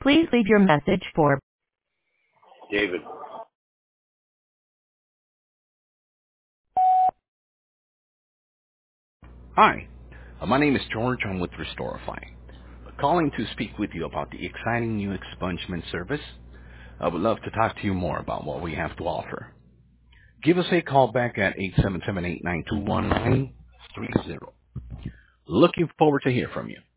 Please leave your message for David. Hi, my name is George. I'm with Restorify. Calling to speak with you about the exciting new expungement service. I would love to talk to you more about what we have to offer. Give us a call back at 877-892-1930. Looking forward to hear from you.